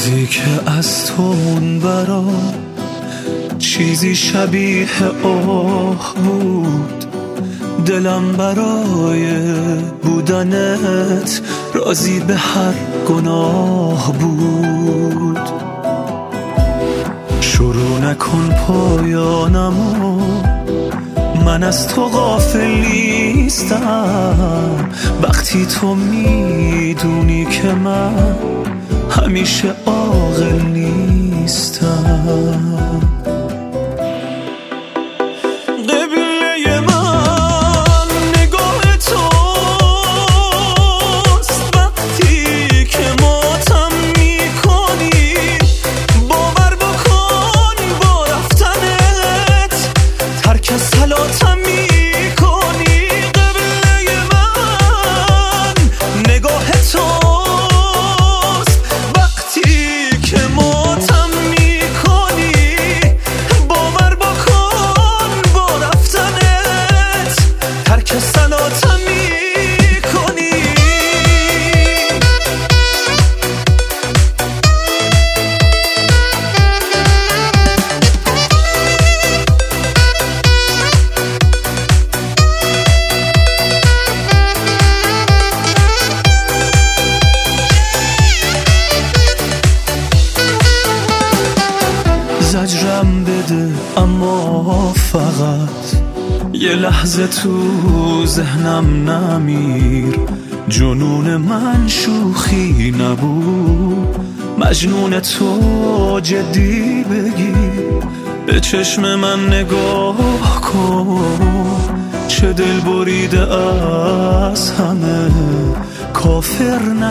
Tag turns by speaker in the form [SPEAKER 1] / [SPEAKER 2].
[SPEAKER 1] روزی که از تو اون برا چیزی شبیه آه بود، دلم برای بودنت راضی به هر گناه بود. شروع نکن پایانمو، من از تو غافل نیستم. وقتی تو میدونی که من همیشه عاقل نیستم. قبله من نگاه توست، وقتی که ماتم میکنی باور بکن با رفتنت ترک صلاتم میکنی. قبله من نگاه توست، وقتی که ماتم میکنی باور بکن با رفتنت ترک صلاتم میکنی. زجرم بده اما فقط یه لحظه تو ذهنم نمیر. جنون من شوخی نبود، مجنون تو جدی بگیر. به چشم من نگاه کن، چه دل بریده از همه کافر